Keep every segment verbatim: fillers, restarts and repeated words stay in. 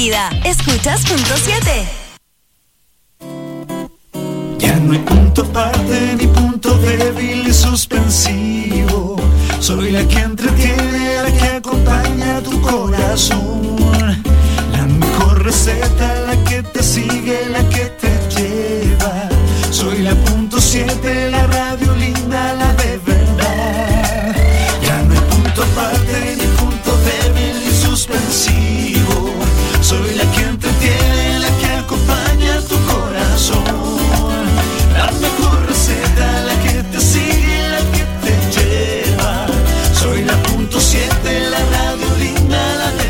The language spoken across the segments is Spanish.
vida. ¿Escuchas punto siete? Ya no hay punto aparte ni punto débil y suspensivo. Soy la que entretiene, la que acompaña tu corazón. La mejor receta, la que te sigue, la que te lleva. Soy la punto siete, la radio linda, la de verdad. Ya no hay punto aparte ni punto débil y suspensivo. Soy la que entretiene, la que acompaña tu corazón. La mejor receta, la que te sigue, la que te lleva. Soy la punto siete, la radio linda, la de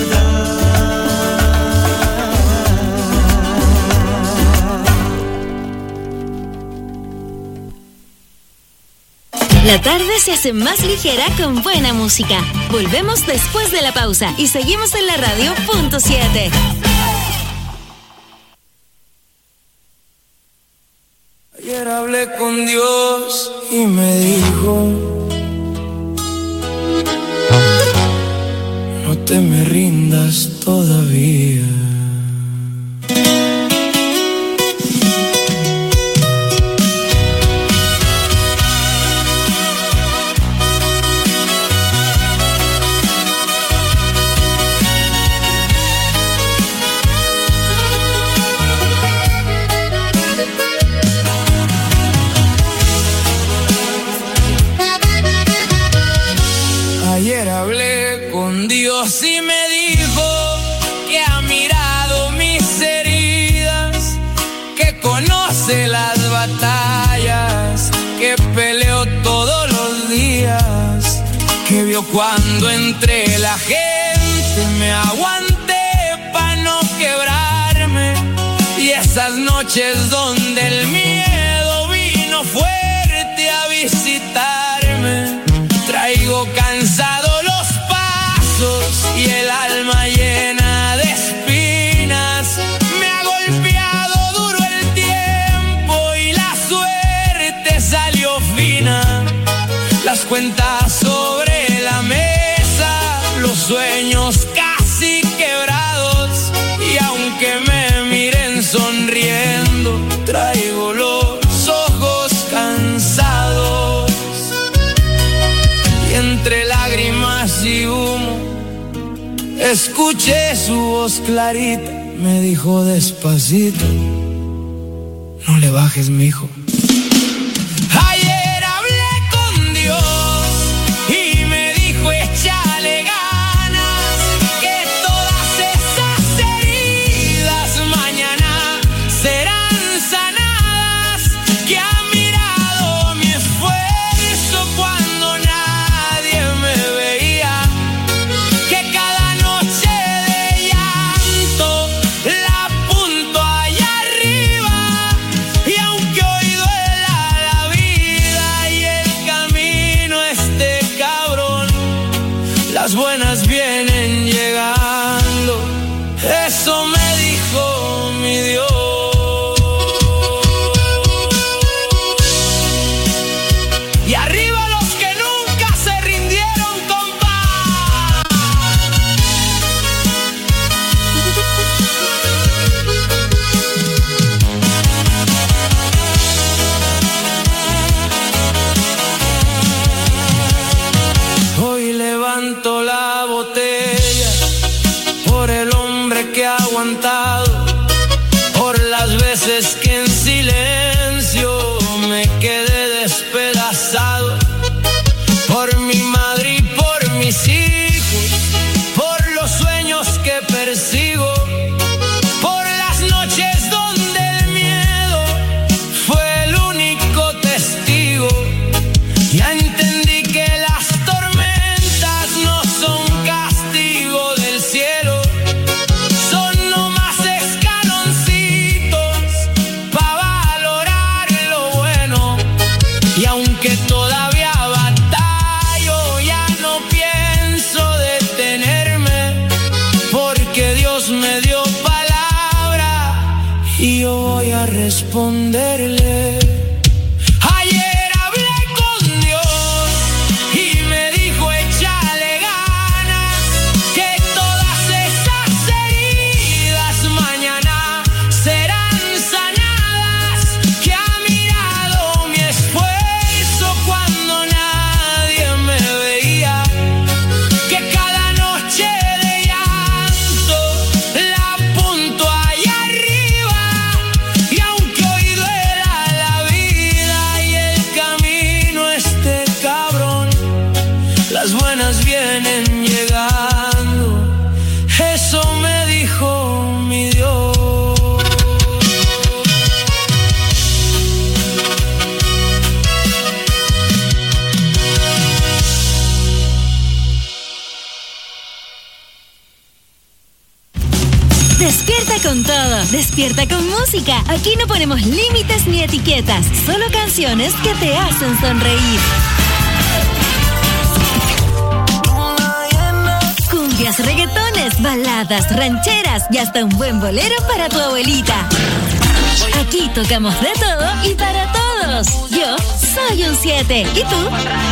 verdad. La tarde se hace más ligera con buena música. Volvemos después de la pausa y seguimos en la radio punto siete. Ayer hablé con Dios y me dijo: no te me rindas todavía. Ayer hablé con Dios y me dijo que ha mirado mis heridas, que conoce las batallas, que peleo todos los días, que vio cuando entre la gente me aguanté pa' no quebrarme, y esas noches donde el miedo vino fuerte a visitarme. Traigo cansado los pasos y el alma llena de espinas. Me ha golpeado duro el tiempo y la suerte salió fina. Las cuentas sobre la mesa, los sueños casi quebrados, y aunque me miren sonriendo, traigo los ojos cansados. Entre lágrimas y humo, escuché su voz clarita, me dijo despacito: no le bajes, mijo. Ayer hablé con Dios y me dijo: échale ganas, que todas esas heridas mañana serán sanadas, que ha mirado mi esfuerzo cuando buenas vienen llegando. Eso me dijo mi Dios. Y arriba los que nunca se rindieron, compa. Hoy levanto la botella por el hombre que ha aguantado, por las veces que en silencio me quedé despedazado, por mi madre y por mis hijos, por los sueños que persigo, por las noches donde el miedo fue el único testigo. Ya entendí que las tormentas no son castigo del cielo, son nomás escaloncitos pa' valorar lo bueno. Y aunque todavía batallo, ya no pienso detenerme, porque Dios me dio palabra y yo voy a responderle. Ayer hablé con Dios y me dijo: échale ganas, que todas esas heridas con todo. Despierta con música. Aquí no ponemos límites ni etiquetas, solo canciones que te hacen sonreír. Cumbias, reggaetones, baladas, rancheras y hasta un buen bolero para tu abuelita. Aquí tocamos de todo y para todos. Yo soy un siete. ¿Y tú?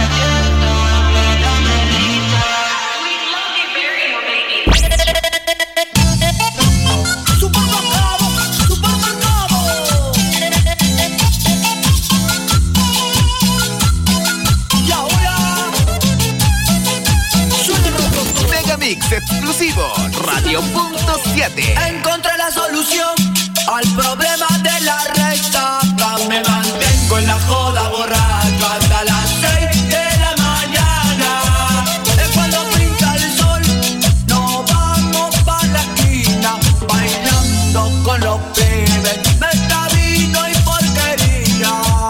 Megamix exclusivo Radio punto siete. Encontré la solución al problema de la resaca. Me mantengo en la joda borracho hasta las seis de la mañana. Es cuando pinta el sol, nos vamos pa' la esquina, bailando con los pibes, meta vino y porquería.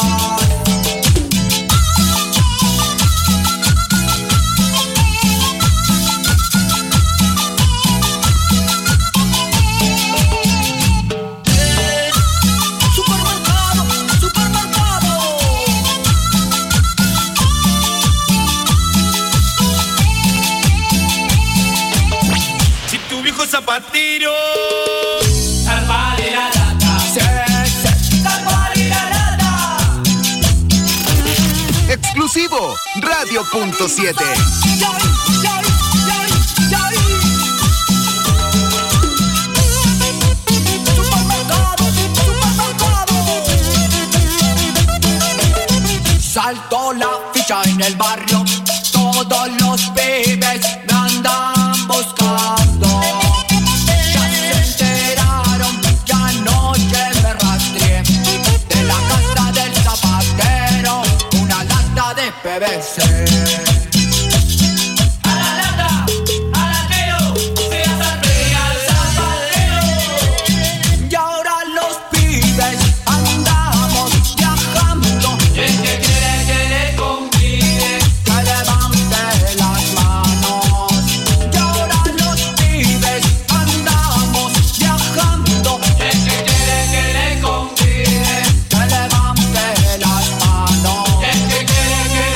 Zapatero. Salvar la lata. Sí, sí. Salvar la lata. Exclusivo Radio punto siete. Supermercado, supermercado. Saltó la ficha en el barrio. Todos los pibes me andan buscando. P V C. A la lata, a la pelo, se asalté al zapatero. Y ahora los pibes andamos viajando. Y el que quiere que le convide, que levante las manos. Y ahora los pibes andamos viajando. Y el que quiere que le convide, que levante las manos. Y el que quiere que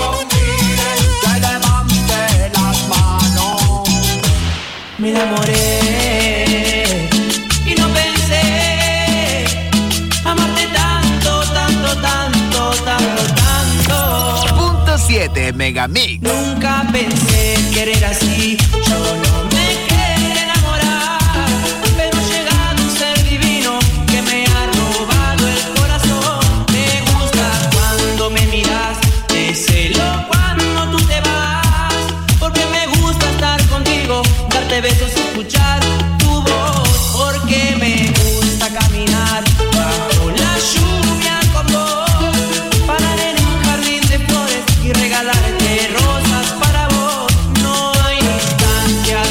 me enamoré y no pensé amarte tanto, tanto, tanto, tanto, tanto. Punto siete Megamix. Nunca pensé querer así. Yo no me quería enamorar, pero ha llegado un ser divino que me ha robado el corazón. Me gusta cuando me miras, te celo cuando tú te vas, porque me gusta estar contigo, darte besos, escuchar tu voz, porque me gusta caminar bajo la lluvia con vos, parar en un jardín de flores y regalarte rosas para vos. No hay distancia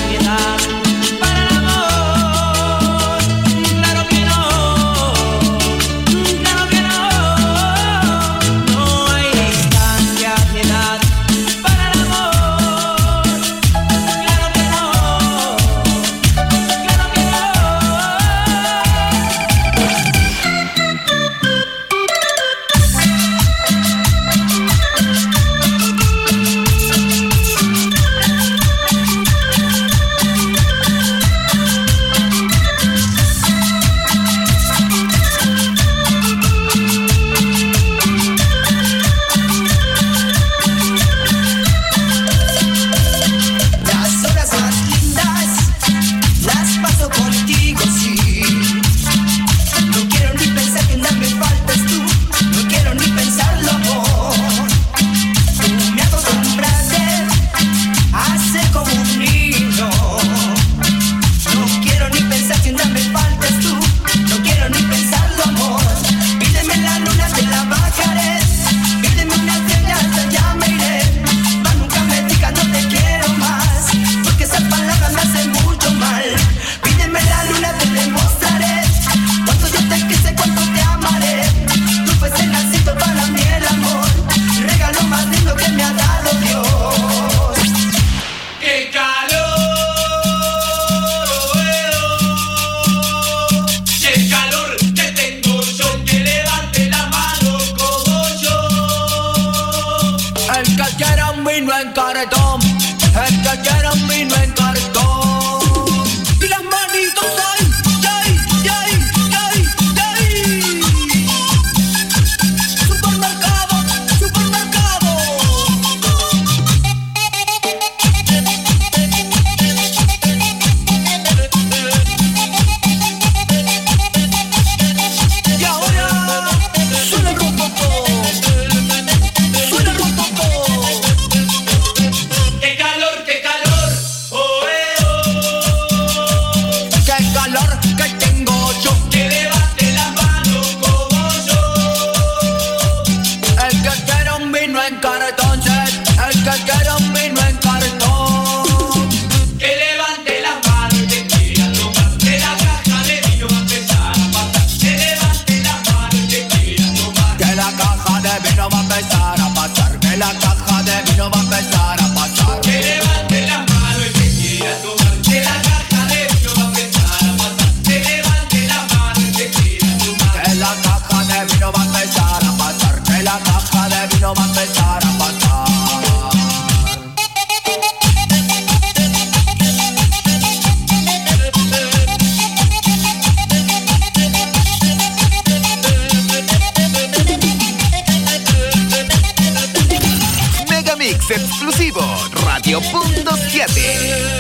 Radio punto siete.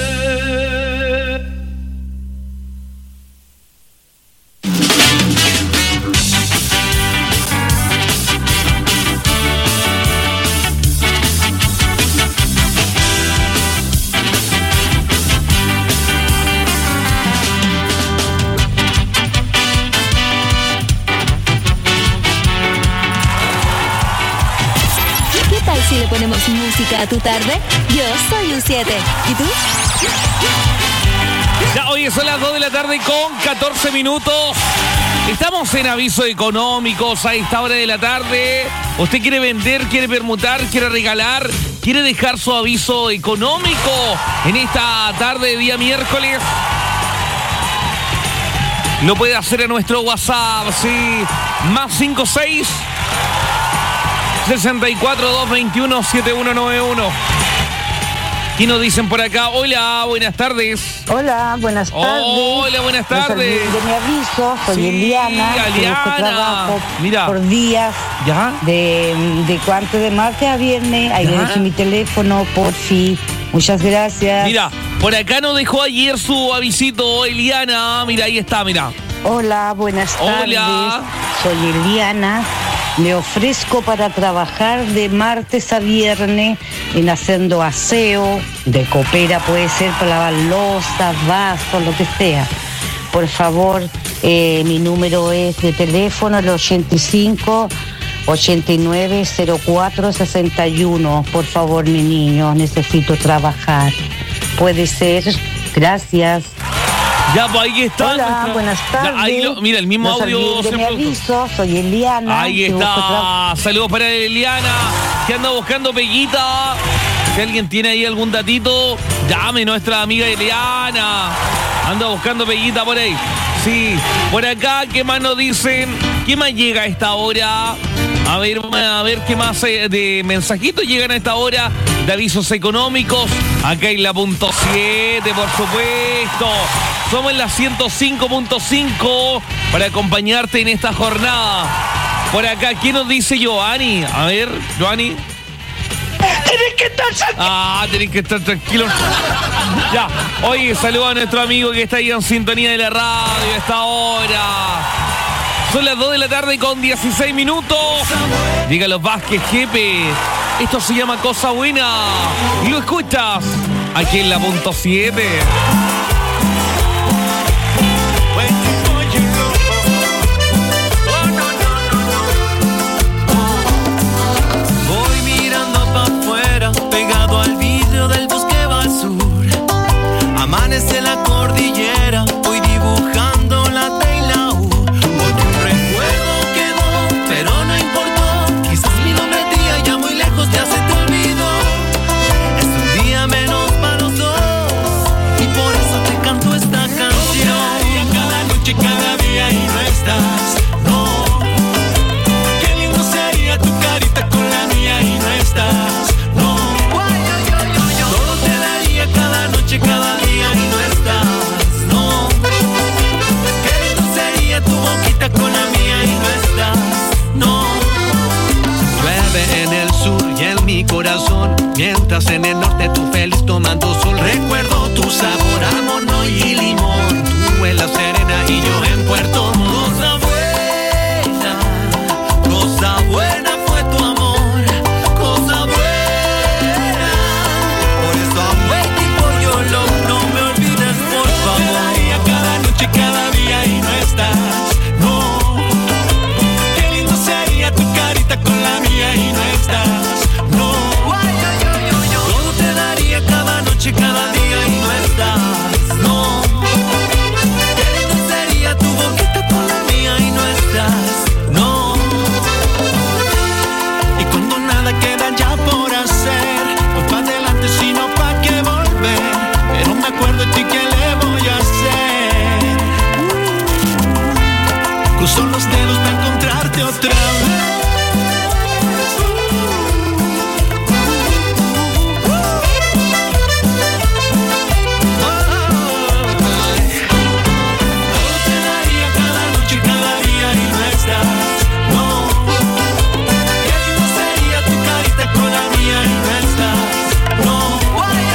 Si le ponemos música a tu tarde, yo soy un siete. ¿Y tú? Ya, hoy son las dos de la tarde con catorce minutos. Estamos en avisos económicos a esta hora de la tarde. ¿Usted quiere vender, quiere permutar, quiere regalar, quiere dejar su aviso económico en esta tarde de día miércoles? Lo puede hacer a nuestro WhatsApp, sí. Más cinco seis sesenta y cuatro, doscientos veintiuno, setenta y uno noventa y uno. ¿Qué nos dicen por acá? Hola, buenas tardes. Hola, buenas tardes. Hola, buenas tardes. De mi aviso, soy Sí, Eliana. Eliana. Busco trabajo Mira. por días. ¿Ya? De, de cuánto de martes a viernes. Ahí ¿Ya? le dejé mi teléfono, por fin. Muchas gracias. Mira, por acá nos dejó ayer su avisito, Eliana. Mira, ahí está, mira. Hola, buenas Hola. tardes. Soy Eliana. Me ofrezco para trabajar de martes a viernes en haciendo aseo, de copera puede ser para lavar losas, vasos, lo que sea. Por favor, eh, mi número es de teléfono, el ochenta y cinco, ochenta y nueve, cero cuatro, sesenta y uno. Por favor, mi niño, necesito trabajar. Puede ser. Gracias. Ya, pues ahí está. Hola, nuestra- buenas tardes. Ya, ahí lo- mira, el mismo No se audio. olviden de se mi produjo. aviso, soy Eliana. Ahí que busco tra- está. Saludos para Eliana, que anda buscando peguita. Si alguien tiene ahí algún datito, llame nuestra amiga Eliana. Anda buscando peguita por ahí. Sí, por acá, ¿qué más nos dicen? ¿Qué más llega a esta hora? A ver, a ver qué más eh, de mensajitos llegan a esta hora de avisos económicos. Acá en la punto siete, por supuesto. Somos en la ciento cinco punto cinco para acompañarte en esta jornada. Por acá, ¿qué nos dice Joani? A ver, Joani. Tienes que estar tranquilo. Ah, tenés que estar tranquilo. Ya, oye, saludos a nuestro amigo que está ahí en sintonía de la radio a esta hora. Son las dos de la tarde con dieciséis minutos. Llega los Vázquez, jefe. Esto se llama Cosa Buena. Y lo escuchas aquí en la punto siete. Voy mirando pa' afuera, pegado al vidrio del bus que va al sur. Amanece la cordillera, voy dibujando la T y la U. Porque un recuerdo quedó, pero no importó. Quizás mi nombre a ti allá muy lejos ya se te olvidó. Es un día menos para los dos, y por eso te canto esta canción. Cada noche, cada día y no estás, no. Qué lindo sería tu carita con la mía y no estás, no. Todo te daría cada noche, cada día y no estás, no. Qué lindo sería tu boquita con la mía y no estás, no. Llueve en el sur y en mi corazón, mientras en el norte tú feliz tomando sol. Recuerdo tu sabor a mono y limón, tú en La Serena y yo en Puerto Montt. Cosa buena, cosa buena fue tu amor, cosa buena. Por eso I'm waiting for your love, no me olvides por favor. Cada noche, cada día y no estás, no. Qué lindo sería tu carita con la mía y no estás, no. Todo te daría cada noche, cada día y no estás, no. Qué lindo sería tu boquita con la mía y no estás, no. Y cuando nada queda ya por hacer, pues pa' adelante sino pa' qué volver. Pero me acuerdo de ti, ¿qué le voy a hacer? Cruzo los dedos para encontrarte otra vez. Todo te daría cada noche, cada día y no estás, no. Qué lindo sería tu carita con la mía y no estás, no.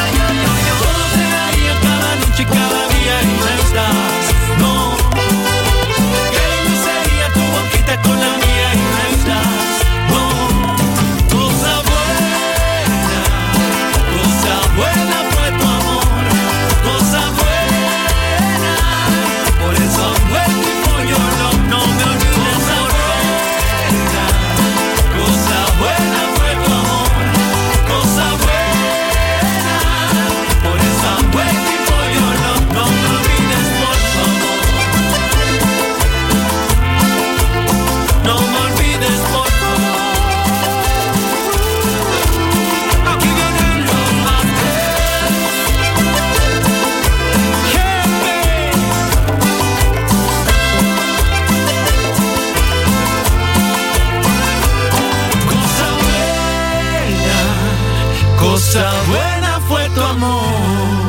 cosa buena fue tu amor.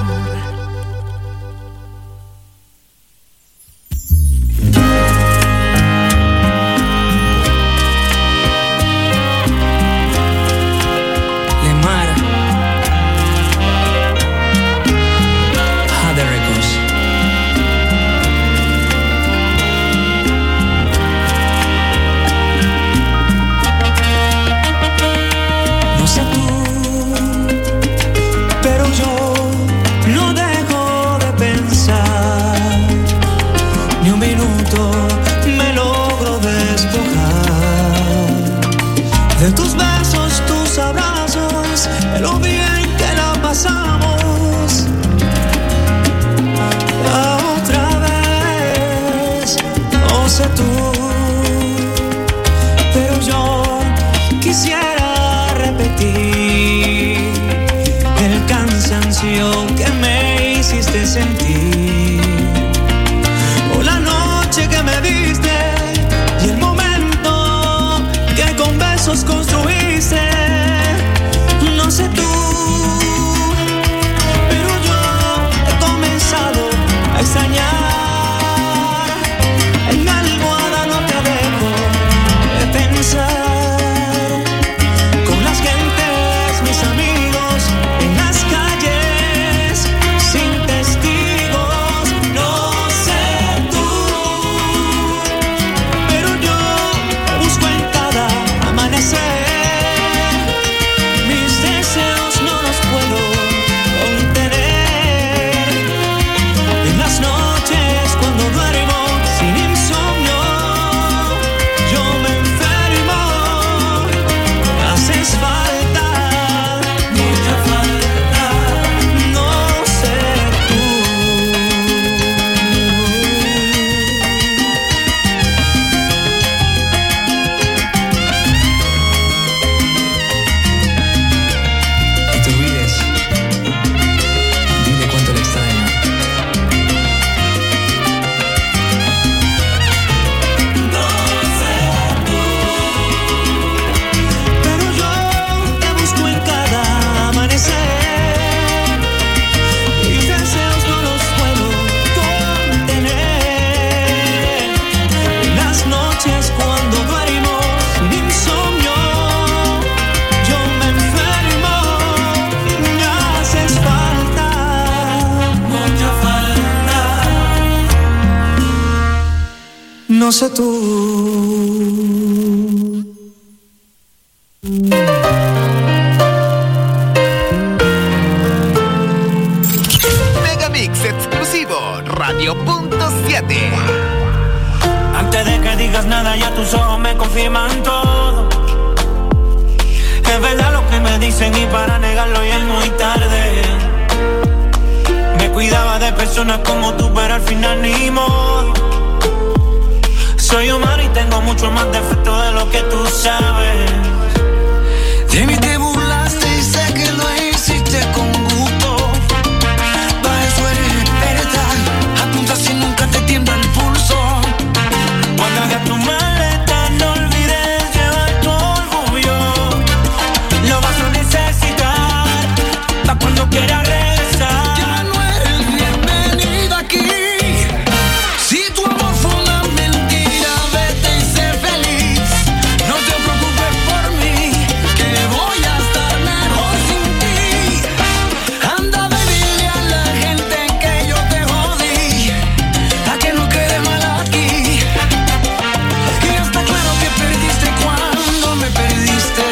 Me logro despojar de tus besos, tus abrazos, de lo bien que la pasamos. Otra vez, no sé tú, pero yo quisiera repetir el cansancio que me hiciste sentir. Que me diste y el momento que con besos construiste. No sé tú, pero yo he comenzado a extrañar. En mi almohada no te dejo de pensar. Con las gentes, mis amigos, en las calles, sin testigos. No sé tú, mis deseos no los puedo contener. En las noches cuando duermo sin insomnio, yo me enfermo. Me haces falta, mucha falta, no ser tú. No sé tú. Megamix exclusivo, Radio punto siete. Antes de que digas nada, ya tus ojos me confirman todo. Es verdad lo que me dicen y para negarlo ya es muy tarde. Me cuidaba de personas como tú, pero al final ni modo. Soy humano y tengo mucho más defectos de lo que tú sabes. De mí te burlaste y sé que lo hiciste con gusto. Para eso eres, eres tal, apunta si nunca te tiembla el pulso. Cuando hagas tu maleta no olvides llevar tu orgullo. Lo vas a necesitar para cuando quieras regresar. Ya no eres bienvenido aquí. Si tu amor fue una mentira, vete y sé feliz. No te preocupes por mí, que voy a estar mejor sin ti. Anda, baby, dile a la gente que yo te jodí, a que no quede mal aquí. Y está claro que perdiste cuando me perdiste,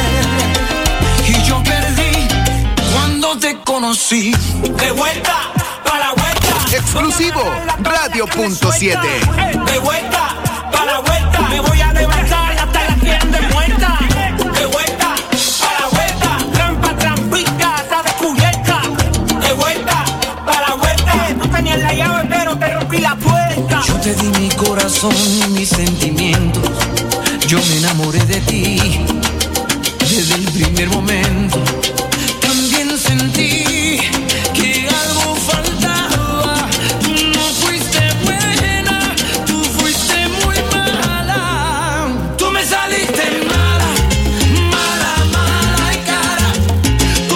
y yo perdí cuando te conocí. De vuelta, para la vuelta. Exclusivo, Radio punto siete. De vuelta, para la vuelta. Me voy a levantar hasta la tienda de muerta. De vuelta, para la vuelta. Trampa, trampita, está descubierta. De vuelta, para la vuelta. No tenía la llave, pero te rompí la puerta. Yo te di mi corazón y mis sentimientos. Yo me enamoré de ti desde el primer momento. También sentí que algo faltaba. Tú no fuiste buena, tú fuiste muy mala. Tú me saliste mala, mala, mala y cara.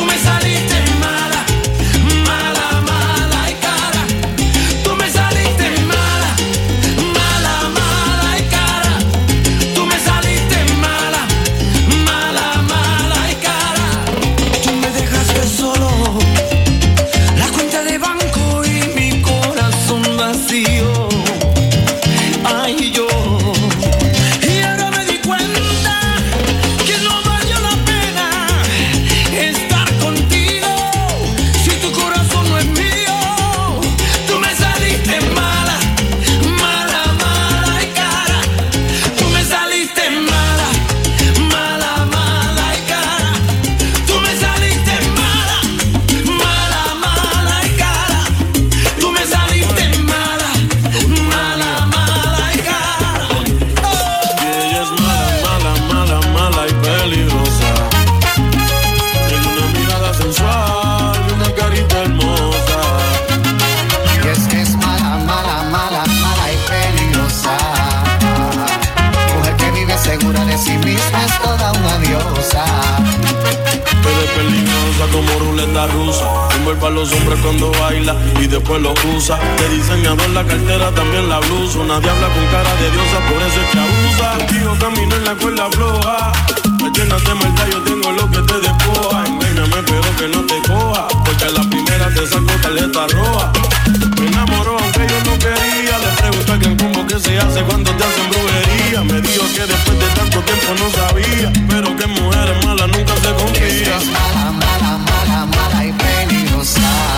ruleta rusa. Envuelve a los hombres cuando baila y después lo usa. De diseñador la cartera, también la blusa. Una diabla con cara de diosa, por eso es que abusa. Contigo camino en la cuerda floja. Me llenas de maldad, yo tengo lo que te despoja. Engáñame pero que no te coja, porque a la primera te saco tarjeta roja. Me enamoró aunque yo no quería. Le pregunté a alguien cómo que se hace cuando te hacen brujería. Me dijo que después de tanto tiempo no sabía, pero que mujeres malas nunca se confía. Es mala, mala, mala, mala y peligrosa.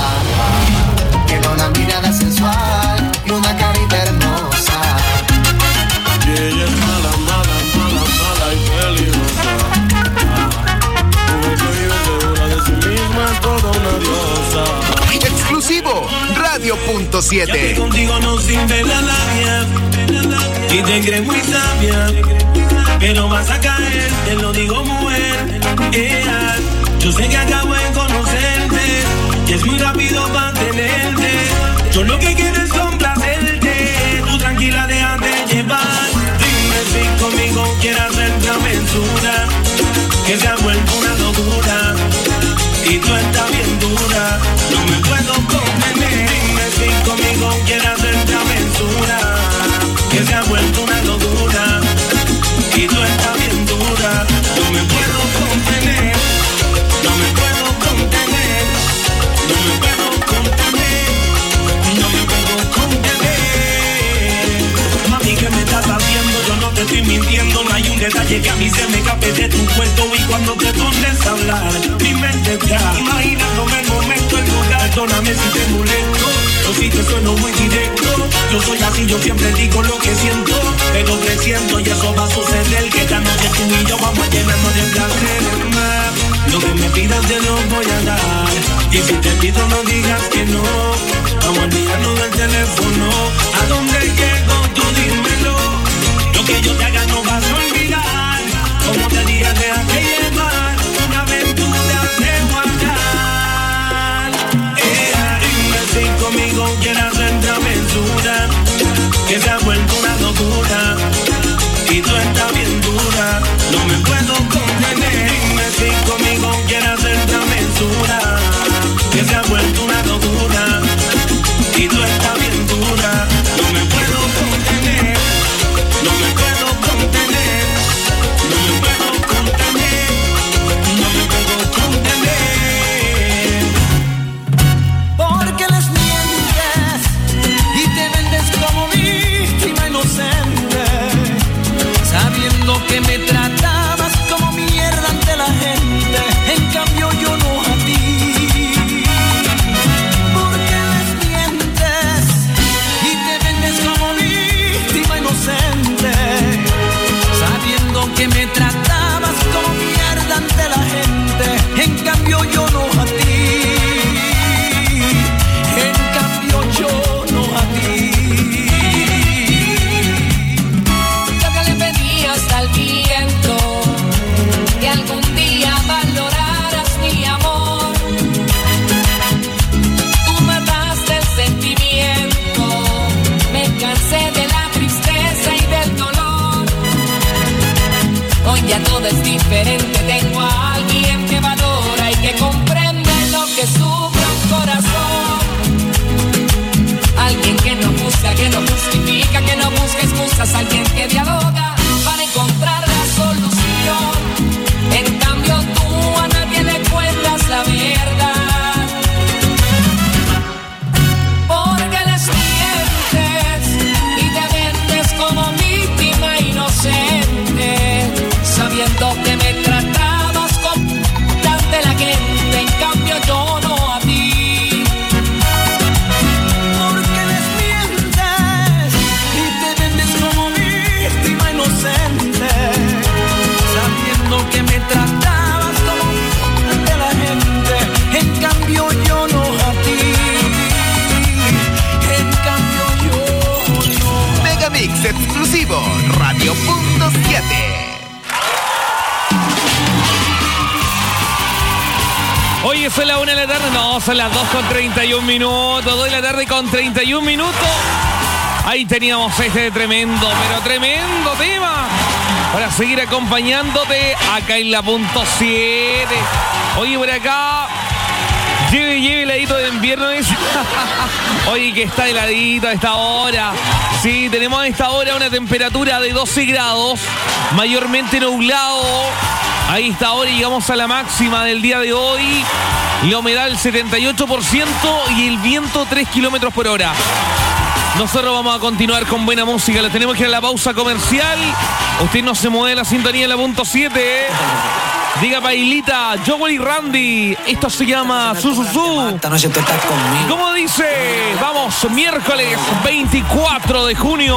Tiene una mirada sensual y una carita hermosa. Y ella es mala, mala, mala, mala y peligrosa. Mujer que vive segura de sí misma, es toda una diosa. Exclusivo Radio punto siete. Ya que contigo no sirve la labia y te crees muy sabia, pero vas a caer, te lo digo mujer. Yeah. Yo sé que acabo de conocerte y es muy rápido para tenerte. Yo lo que quiero es complacerte. Tú tranquila, déjate llevar. Dime si conmigo quieres hacer travesura, que se ha vuelto una locura y tú estás bien dura. No me puedo contener. Dime si conmigo quieres hacer travesura, que se ha vuelto una locura y tú estás bien dura. No me puedo contener. No me puedo contener. No me puedo contener. No me puedo contener. Mami, ¿qué me estás haciendo? Yo no te estoy mintiendo. No hay un detalle que a mí se me escape de tu cuento. Y cuando te pones a hablar, mi mente está imaginándome el momento, el lugar. Perdóname si te molesto, o si te sueno muy directo. Yo soy así, yo siempre digo lo que siento, pero presiento y eso va a suceder. Que esta noche tú y yo vamos a llenarnos de placer más. Lo que me pidas te lo voy a dar, y si te pido no digas que no. Vamos a olvidarnos del teléfono. ¿A dónde llego? Tú dímelo. Lo que yo te haga no vas a olvidar. Como te dije, déjate llevar. Una aventura de guardar. Eh, dime si conmigo quieres hacer travesura, que se ha vuelto una locura y tú estás bien dura. No me puedo contener. Dime si conmigo quieres hacer travesura, que se ha vuelto una locura y tú estás bien dura. No me puedo contener. No me puedo contener. No me puedo contener. No me puedo contener. Porque les mientes y te vendes como víctima inocente, sabiendo que me tratabas como mierda ante la gente. En cambio yo no a ti. Porque les mientes y te vendes como víctima inocente, sabiendo que me tratabas como mierda ante la gente. En cambio yo no a ti. En cambio yo no a ti. Lo que le pedías al viento, que algún día valoraras mi amor. Tú mataste el sentimiento, me cansé de la tristeza y del dolor. Hoy ya todo es diferente, tengo a alguien que valora y que comprende lo que sufre un corazón. Alguien que no busca, que no justifica, que no busca excusas, alguien que dialoga para encontrar la solución. En cambio tú a nadie le cuentas la verdad, porque les mientes y te vendes como víctima inocente, sabiendo que me tratabas como ante la gente. En cambio yo no a ti. Porque les mientes y te vendes como víctima inocente, sabiendo que me tratabas como ante la gente. En cambio yo no a ti. En cambio yo no. Megamix exclusivo Radio punto siete. Oye, son las una de la tarde. No, son las dos con treinta y un minutos. dos de la tarde con treinta y un minutos. Ahí teníamos este tremendo, pero tremendo tema para seguir acompañándote acá en la punto siete. Oye, por acá Lleve, lleve heladito de invierno. Oye, que está heladito a esta hora. Sí, tenemos a esta hora una temperatura de doce grados, mayormente nublado. Ahí está ahora y llegamos a la máxima del día de hoy. La humedad del setenta y ocho por ciento y el viento tres kilómetros por hora. Nosotros vamos a continuar con buena música. Le tenemos que ir a la pausa comercial. Usted no se mueve la sintonía de la punto siete. Diga Pailita, Joel y Randy. Esto se llama Su Su Su. ¿Cómo dice? Vamos, miércoles veinticuatro de junio.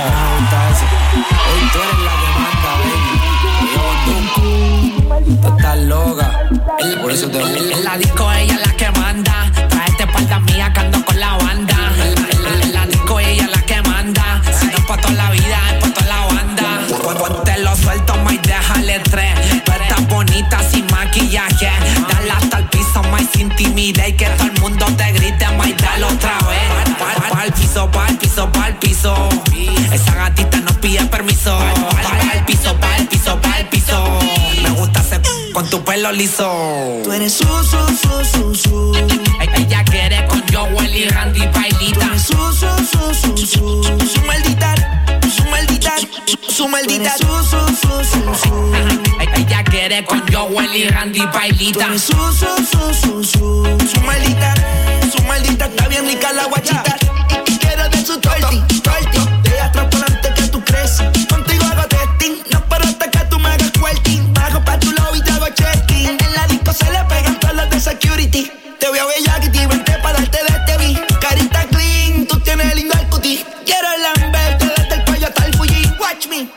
Estás loca, por eso te voy. En la disco ella es la que manda. Tráete espalda mía que ando con la banda. En la disco ella es la que manda. Si no es pa' toda la vida, es pa' toda la banda. Ponte lo suelto, más déjale tres. Tú estás bonita sin maquillaje. Dale hasta el piso, más sin timidez. Y que todo el mundo te grite, más dale otra vez. Pa'l pa, pa piso, pa'l piso, pa'l piso. Esa gatita no pide permiso. Pa'l piso, pa'l piso, pa'l piso. Me gusta hacer con tu pelo liso. Tú eres su, su, su, su, su. Ella quiere con Joel y Randy Pailita. Tú eres su, su, su, su, su. Su maldita, su maldita, su maldita. Su, su, su, su, su. Ella quiere con Joel y Randy Pailita. Tú eres su, su, su, su, su. Su maldita, su maldita. Está bien rica la guachita. Y, y quiero de su torti, torti. De atrás por delante que tú creces. Contigo hago testing. No paro hasta que tú me hagas quilting. Bajo pa' tu lobby y te hago checking. En, en la disco se le pegan todas las de security. Te voy a ver ya que te vente pa' darte de este beat. Carita clean, tú tienes lindo el cutie. Quiero lamberte desde el cuello hasta el Fuji. Watch me.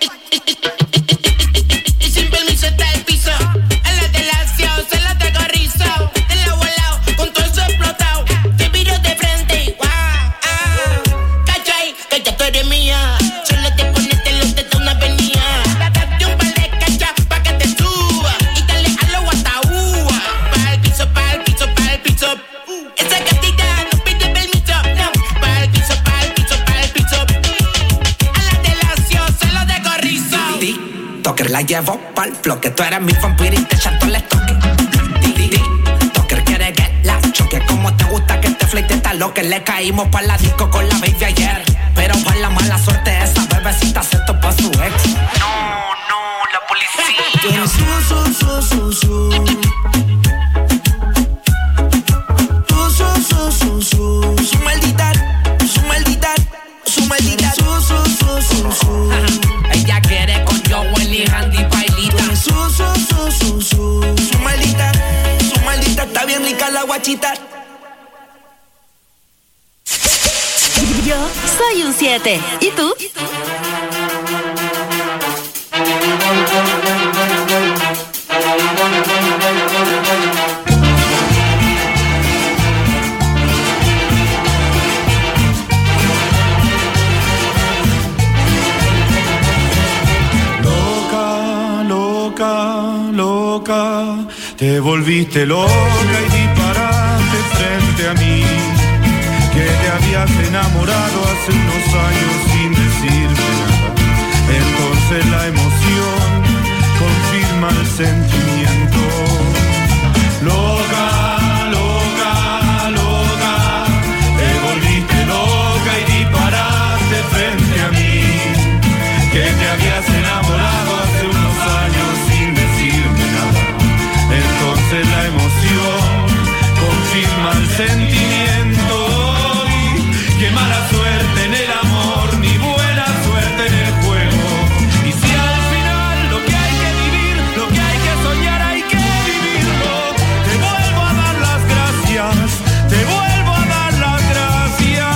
Y sin permiso está el piso. En la delación se la tengo rizo. En la volado con todo eso explotado. Te miro de frente y guau. Ah, cachai, que ya tú eres mía. Solo te pones te lo te da una venía. Date un par de cachas pa' que te suba. Y dale a lo guataúa. Pa' el piso, pa' el piso, pa' el piso. Esa gatita no pide permiso. No, pa' el piso, pa' el piso, pa' el piso. A la delación se lo dejo rizo. Toker la llevo pa'l bloque. Tú eres mi vampiro y te echa todo el estoque. Toker quiere que la choque. Como te gusta que te flete esta loca. Le caímos pa' la disco con la baby ayer. Pero por la mala suerte esa bebecita se topó a su ex. No, no, la policía. Tú eres su, su, su, su, su. Tú, su, su, su, su. Su maldita, su maldita, su maldita. Su, su, su, su, su. Ella quiere con Joel y Randy Pailita. Tú eres su, su, su, su, su. Su maldita, su maldita. Está bien rica la guachita. Yo soy un siete. ¿Y tú? Loca, loca, loca, te volviste loca y disparaste frente a mí. Que te habías enamorado hace unos años sin decirme nada. Entonces la emoción confirma el sentimiento. Loca, loca, loca, te volviste loca y disparaste frente a mí. Que te habías enamorado hace unos años sin decirme nada. Entonces la emoción confirma el sentimiento. Qué mala suerte en el amor, ni buena suerte en el juego. Y si al final lo que hay que vivir, lo que hay que soñar, hay que vivirlo. Te vuelvo a dar las gracias, te vuelvo a dar las gracias.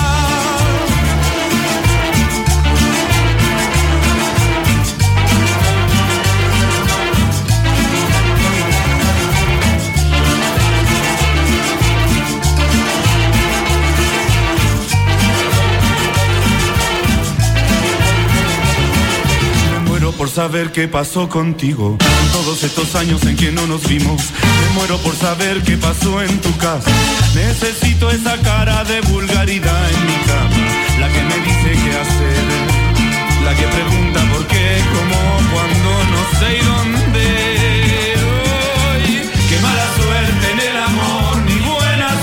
Por saber qué pasó contigo todos estos años en que no nos vimos. Me muero por saber qué pasó en tu casa. Necesito esa cara de vulgaridad en mi cama, la que me dice qué hacer, la que pregunta por qué, cómo, cuándo, no sé y dónde. Ay, qué mala suerte en el amor, ni buena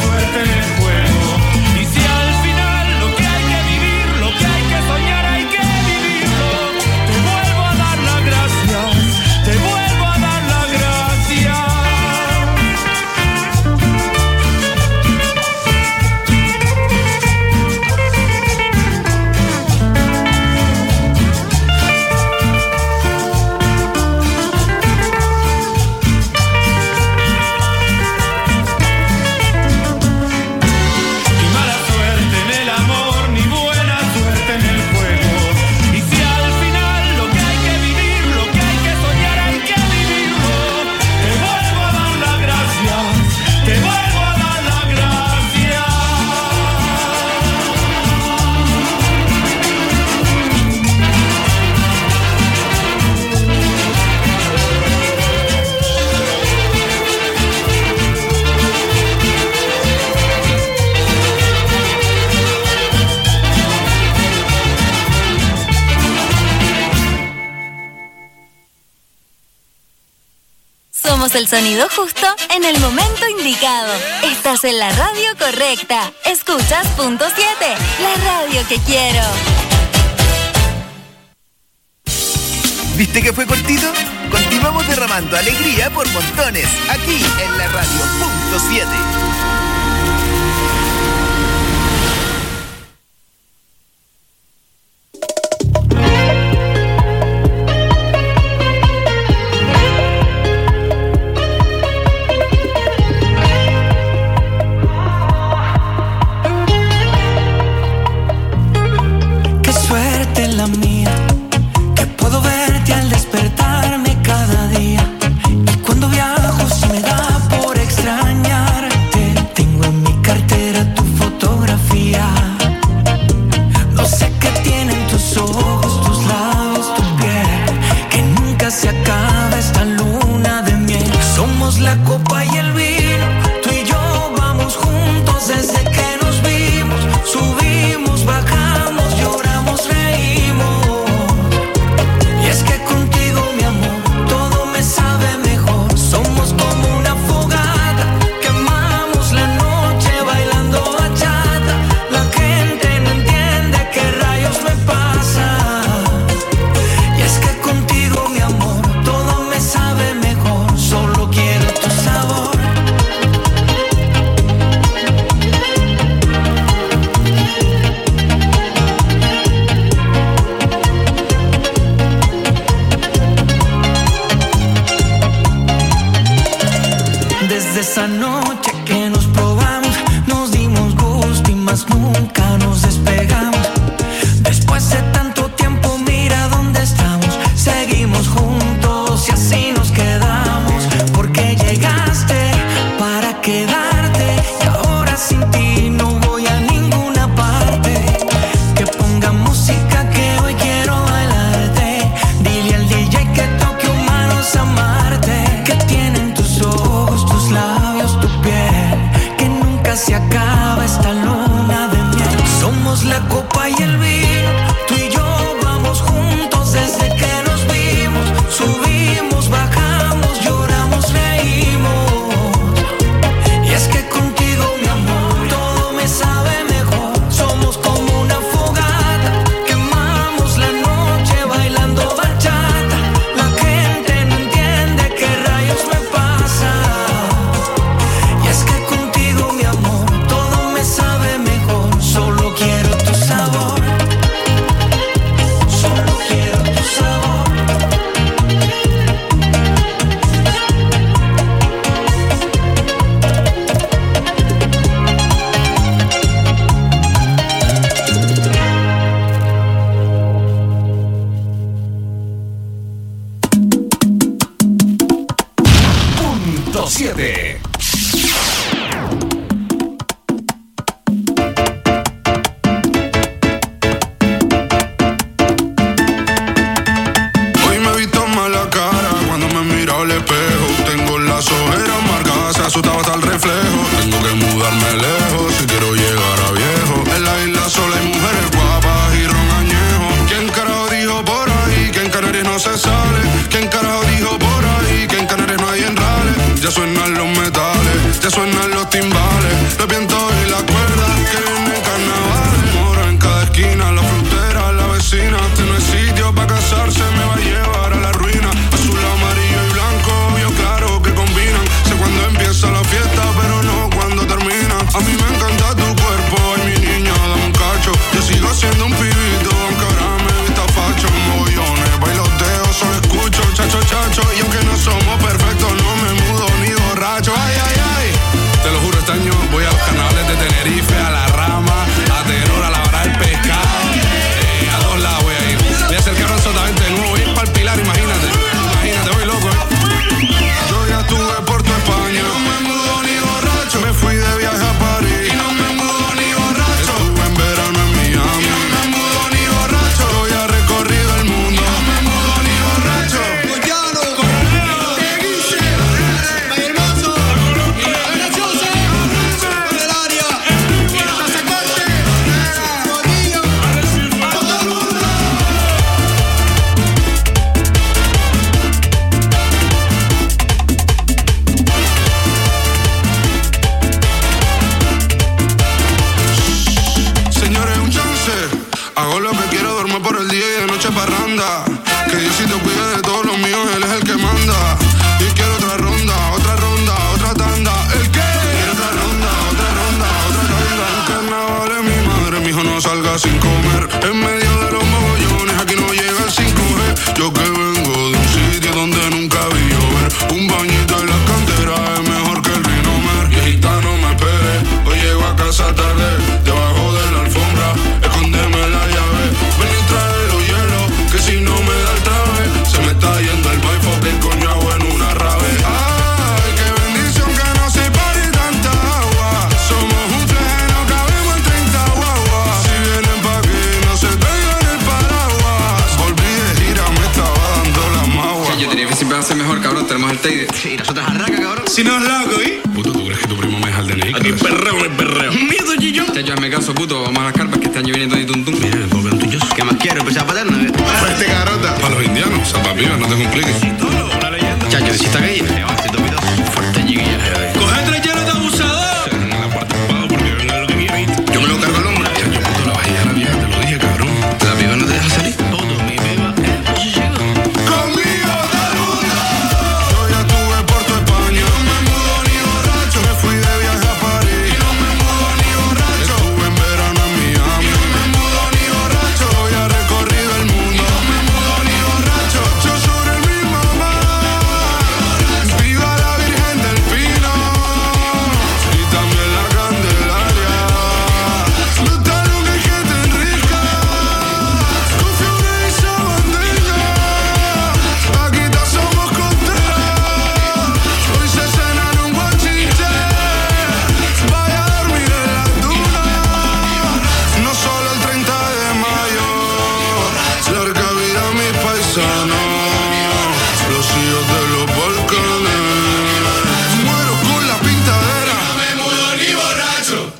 ponemos el sonido justo en el momento indicado. Estás en la radio correcta. Escuchas Punto siete, la radio que quiero. ¿Viste que fue cortito? Continuamos derramando alegría por montones, aquí en la radio Punto siete. Qué suerte la mía, que puedo verte al despertarme cada día. Y cuando viajo si me da por extrañarte, tengo en mi cartera tu fotografía. No sé qué tienen tus ojos, tus labios, tu piel, que nunca se acaba esta luna de miel. Somos la copa y el vino, tú y yo vamos juntos desde que nos vimos. Subimos, bajamos, lloramos, reímos. Y es que contigo, mi amor, todo me sabe mejor. Somos como una fogata, quemamos la noche bailando bachata. La gente no entiende qué rayos me pasa. Y es que contigo, mi amor, todo me sabe mejor. Solo quiero tu sabor. Desde esa noche que nos probamos, nos dimos gusto y más nunca nos despegamos. Después de tanto tiempo, mira dónde estamos. Seguimos juntos y así nos quedamos. Porque llegaste para quedarte y ahora sin ti no voy a ninguna parte. Que ponga música que hoy quiero bailarte. Dile al D J que toque humanos amarte. Que tienen tus ojos, tus labios, tu piel, que nunca se acaba esta luna de miel. Somos la copa y el vino, tú y yo vamos juntos desde que nos vimos. Subimos, bajamos, lloramos, reímos. Y es que contigo, mi amor, todo me sabe mejor. Somos como una fogata, quemamos la noche bailando bachata. La gente no entiende qué rayos me pasa. Y es que contigo, mi amor, todo me sabe mejor. Solo quiero tu sabor. Solo quiero tu sabor. Punto siete. Hoy me he visto mal la cara cuando me miro al espejo. Tengo las ojeras marcadas, se asustaba hasta el reflejo. Tengo que mudarme lejos si quiero llegar a viejo. En la isla solo hay mujeres guapas y ron añejo. ¿Quién carajo dijo por ahí que en Canarias no se sale? ¿Quién carajo dijo por ahí que en Canarias no hay enrales? Ya suenan los metales, ya suenan los timbales, los vientos y las cuerdas que vienen carnavales. Moro en cada esquina, la frontera, la vecina. Este no es sitio para casarse, me va a llevar a la ruina. Azul, amarillo y blanco, yo claro que combinan. Sé cuando empieza la fiesta, pero no cuando termina. A mí me encanta tu cuerpo, ay mi niña, dame un cacho. Yo sigo siendo un pibito, aunque ahora me vista facho. Mogollones, bailoteo, solo escucho chacho, chacho. Y aunque no somos perfectos, no me mudo ni borracho. Ay, ay, ay. Te lo juro, este año voy a los canales de Tenerife, a La Rama, a Tenor, a lavar el pescado. Eh, a dos lados voy a ir. Voy a hacer que abran sotavento de nuevo, voy a ir para el Pilar y me el día y de noche parranda. Que Diosito cuide de todos los míos, él es el que manda. Y quiero otra ronda, otra ronda, otra tanda. ¿El qué? Quiero otra ronda, otra ronda, otra tanda. En carnaval es mi madre, mi hijo no salga sin comer. En medio de los mogollones, aquí no llega el cinco G. Yo que vengo de un sitio donde nunca vi llover. Un bañito en la cantera es mejor que el Rinomer. Y gitano me espere, hoy llego a casa tarde. Debajo de la alfombra, escóndeme la llave. Ven y trae los hielos, que si no me da el traje, se me está yendo el baifo que el coñago en una rave. Ay, qué bendición que no se pare tanta agua. Somos un fleje, no cabemos en treinta guaguas. Si vienen pa' aquí, no se pegan el paraguas. Volví de gira, me estaba dando la magua. Sí, yo tenía que siempre hacer mejor, cabrón, tenemos el Teide. Sí, nosotros arranca, cabrón. Si no es lago, ¿eh? Puto, ¿tú crees que tu primo me deja el D N I? Aquí perreo, no hay perreo. Miedo, Gillo. Este yo hazme caso, puto, vamos a las carpas que este año viene todo y tum tum. Mira, el pobre tuyo. ¿Qué más quiero? Empezar a paterna, ¿eh? Fuerte garota. Para los indianos, zapapiba, no te compliques. Una leyenda. Chacho, si está gay, te vas, te topido. Fuerte chiquilla, eh. Coge tres hielos de abusador. En la parte ocupado porque venga lo que quiere. Yo me lo cargo al hombro. Chacho, puto, la vajilla la vieja, te lo dije, cabrón. La piba no te deja salir. Todo, mi piba es posesiva. Conmigo te mundo. Yo ya estuve por tu España. No me mudo ni borracho. Me fui de viaje a París. Y no me mudo ni borracho. Estuve en verano en Miami. Y no me mudo ni borracho. Hoy he recorrido el mundo. Y no me mudo ni borracho. Yo sobre mi mamá. Viva la Virgen del Pino. Y también la Candelaria. No está lo que es que te enrica. Con fiebre y sabandija. Aquí todos somos costeras. Hoy se cena en un guachiche. Vaya a dormir en la duna. No solo el treinta de mayo. Larga vida a mis paisanos. Los hijos de los volcanes. Muero con la pintadera. No me mudo ni borracho.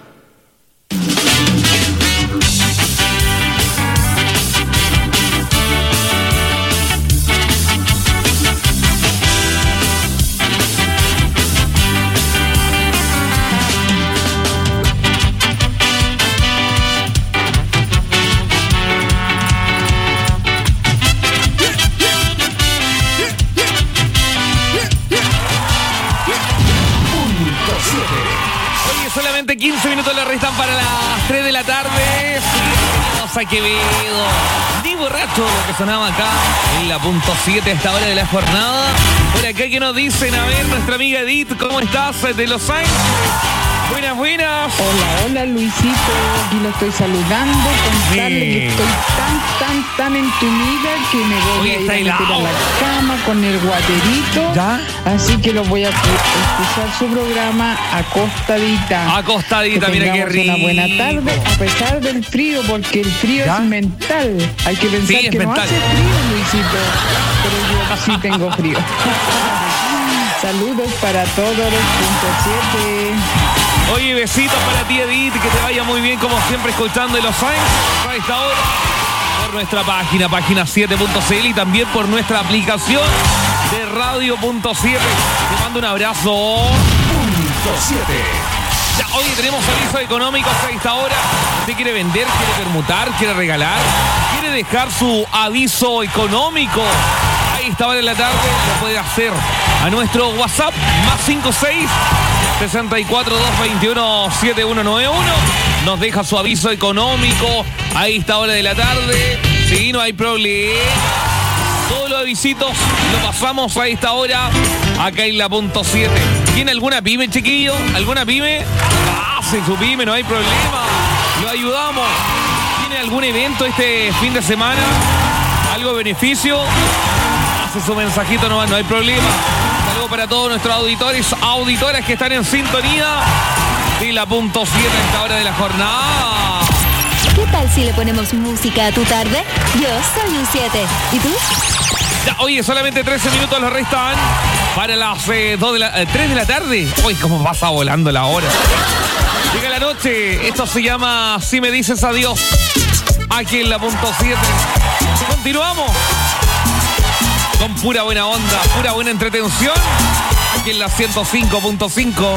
Oye, solamente quince minutos le restan para las tres de la tarde. Vamos a Quevedo. Ni borracho lo que sonaba acá en la punto siete a esta hora de la jornada. Por acá que nos dicen, a ver, nuestra amiga Edith, ¿cómo estás? De Los Ángeles. Buenas, buenas. Hola, hola Luisito, aquí lo estoy saludando, contarle Sí. que estoy tan, tan, tan entumida que me voy Oye, a ir está a meter helado. a la cama con el guaterito. ¿Ya? Así que lo voy a escuchar su programa acostadita. Acostadita, Que mira qué tengamos rico. una buena tarde, a pesar del frío, porque el frío ¿Ya? es mental. Hay que pensar Sí, es que mental. no hace frío, Luisito, pero yo sí tengo frío. Saludos para todos los punto siete. Oye, besitos para ti, Edith, que te vaya muy bien, como siempre, escuchando en Los Ángeles a esta hora, por nuestra página, página siete punto c l y también por nuestra aplicación de radio punto siete. Te mando un abrazo. Punto siete. Ya, oye, tenemos avisos económicos a esta hora. ¿Usted quiere vender, quiere permutar, quiere regalar, quiere dejar su aviso económico? A esta hora de la tarde lo puede hacer a nuestro WhatsApp más cinco seis sesenta y cuatro, doscientos veintiuno, setenta y uno noventa y uno. Nos deja su aviso económico a esta hora de la tarde. Sí, no hay problema. Todos los avisitos lo pasamos a esta hora acá en la punto siete. ¿Tiene alguna pyme, chiquillo? ¿Alguna pyme? Hace su pyme, no hay problema. Lo ayudamos. ¿Tiene algún evento este fin de semana? ¿Algo beneficio? Hace su mensajito, no, no hay problema. Saludos para todos nuestros auditores, auditoras que están en sintonía de la punto siete a esta hora de la jornada. ¿Qué tal si le ponemos música a tu tarde? Yo soy un siete. ¿Y tú? Ya, oye, solamente trece minutos nos restan para las eh, dos de la, eh, tres de la tarde. Uy, cómo pasa volando la hora. Llega la noche. Esto se llama Si me dices adiós. Aquí en la punto siete. Continuamos con pura buena onda, pura buena entretención. Aquí en la ciento cinco punto cinco.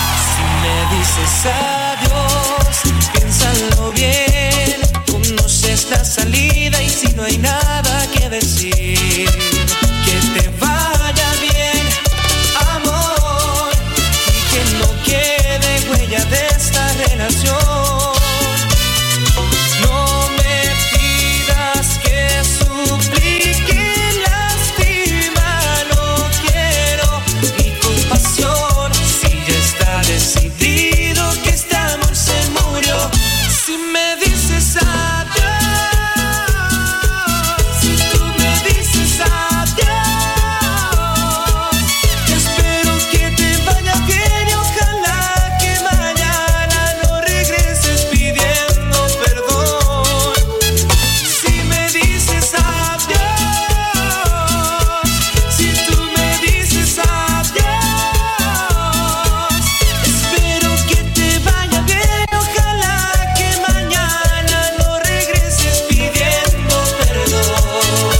Si me dices adiós, piénsalo bien. Conoce conoces la salida y si no hay nada que decir, que te vaya bien, amor, y que no quede huella de esta relación. No me pidas que suplique, lástima, no quiero ni compasión. Si ya está decidido que este amor se murió, si me dices adiós, si tú me dices adiós, espero que te vaya bien y ojalá que mañana no regreses pidiendo perdón. Si me dices adiós, si tú me dices adiós, espero que te vaya bien y ojalá que mañana no regreses pidiendo perdón.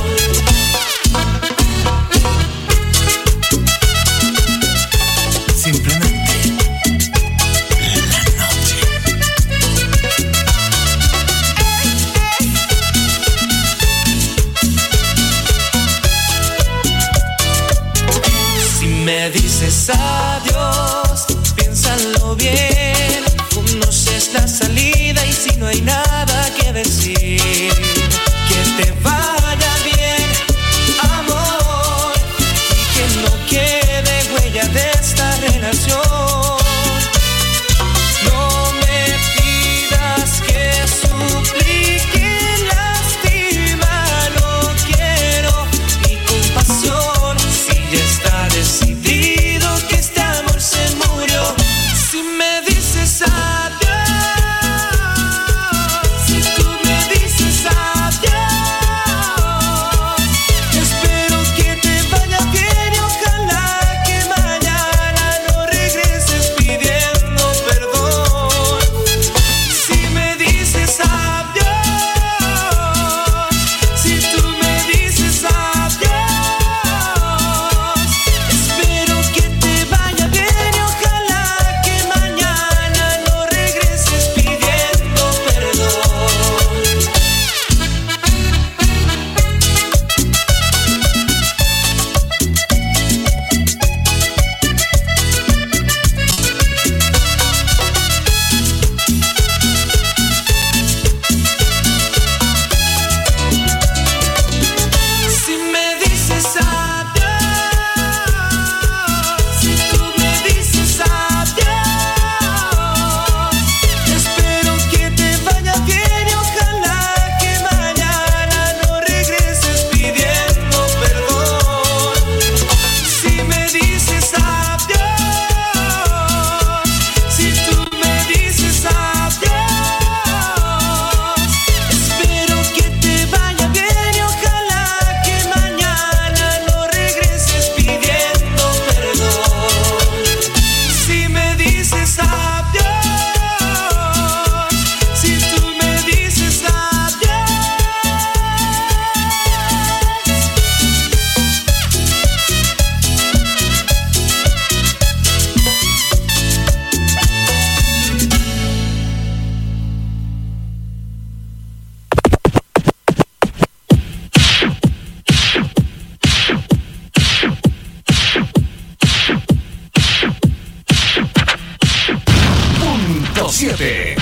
Simplemente la noche. Si me dices adiós, piénsalo bien. Conoces la salida y si no hay nada que decir, que te vaya bien, amor, y que no quede huella de esta relación. No me pidas que suplique, lástima, no quiero ni compasión. Si ya está decidido que este amor se murió, si me dices adiós, si tú me dices adiós, espero que te vaya bien y ojalá que mañana no regreses pidiendo perdón. Si me dices adiós, si tú me dices adiós, espero que te vaya bien y ojalá que mañana no regreses pidiendo perdón. Si me dices adiós, si tú me dices adiós, espero que te vaya bien y ojalá que mañana no regreses pidiendo perdón. Si me dices adiós, si tú me dices adiós, espero que te vaya bien y ojalá que mañana no regreses pidiendo perdón. Si me dices adiós, si tú me dices adiós. Punto siete.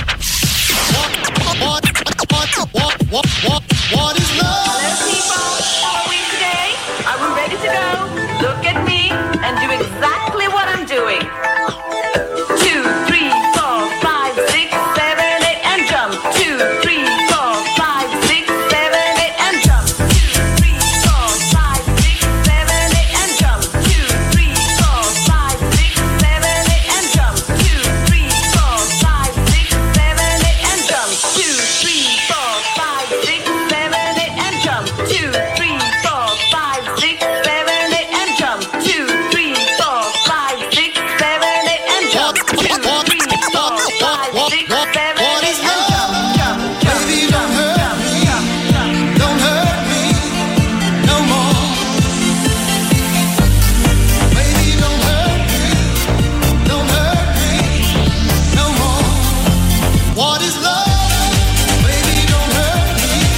What is love? Hello, people. How are we today? Are we ready to go? Look at me and do exactly what I'm doing. Two, three, four, five, six, seven, eight, and jump. Two, three, four, five, six, seven, eight, and jump. Two, three, four, five, six, seven, eight, and jump. Two, three, four, five, six, seven, eight, and jump. Two, three, four, five, six, seven, eight, and jump. Two, three, four, five, six, seven, eight, and jump. Two, three, four, five, six, seven, eight, and jump. Two, three, four, five, six, seven, eight, and jump. Two, three, four, five, six, seven, eight, and jump. Jump, jump, Baby, jump, don't hurt jump, me. jump, jump. Don't hurt me no more. Baby, don't hurt me. Don't hurt me no more. What is love? Baby, don't hurt me.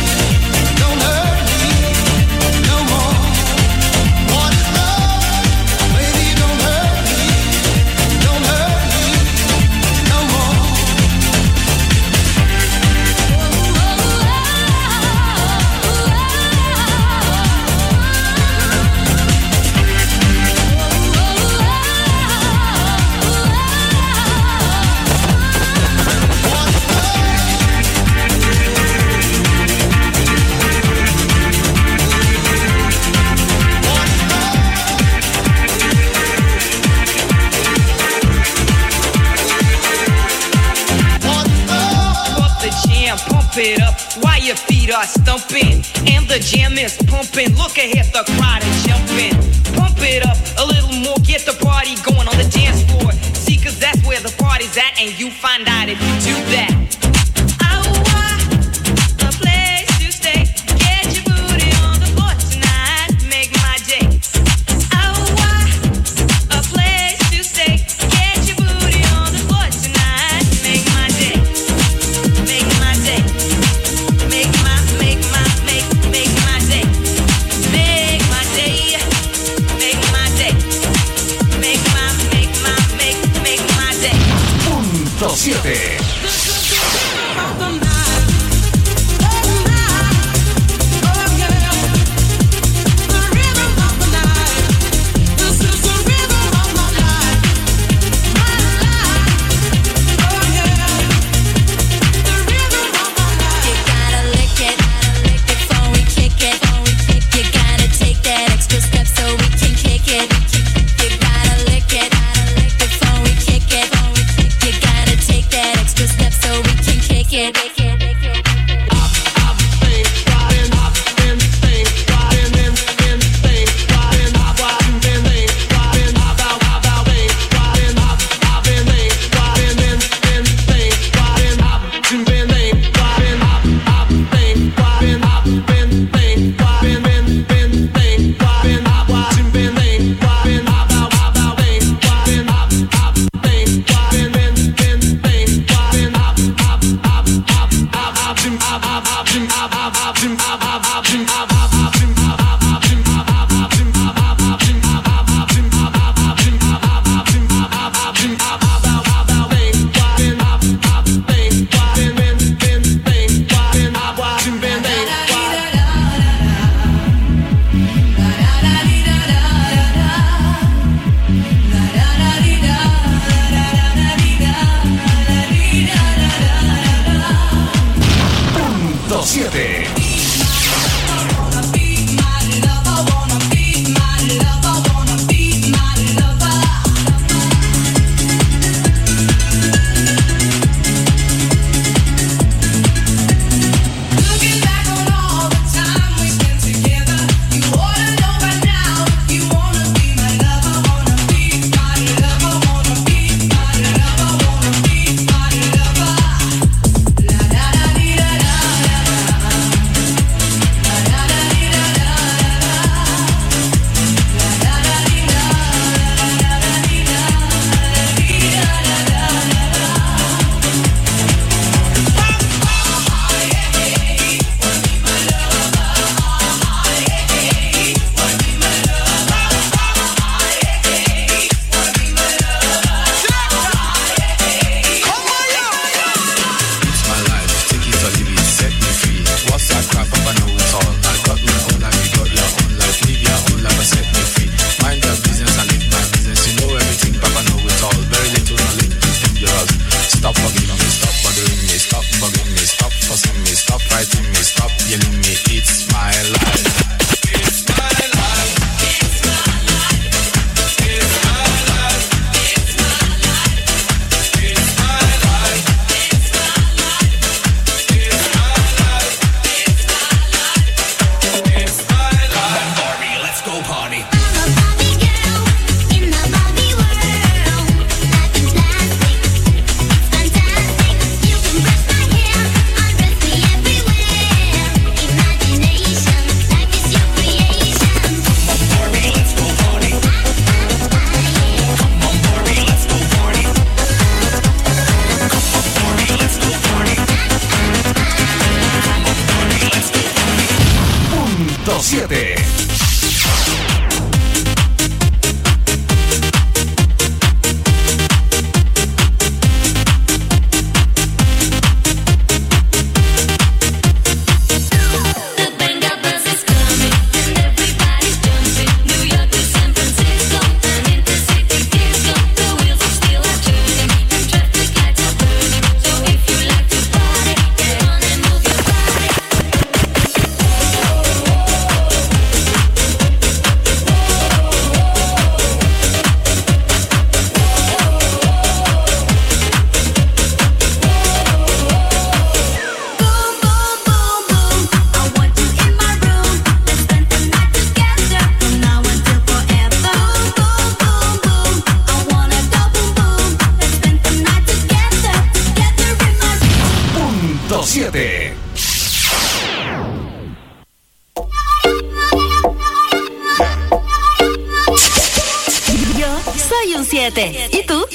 feet are stumping and the jam is pumping. Look ahead, the crowd is jumping. Pump it up a little more, get the party going on the dance floor. See, cause that's where the party's at, and you find out if you do that. siete. siete. ¿Y tú?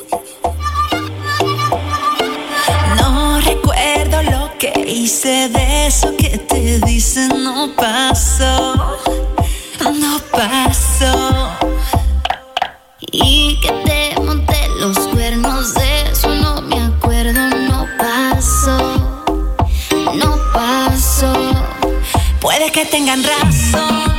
No recuerdo lo que hice, de eso que te dicen no pasó, no pasó. Y que te monté los cuernos, de eso no me acuerdo, no pasó, no pasó. Puede que tengan razón,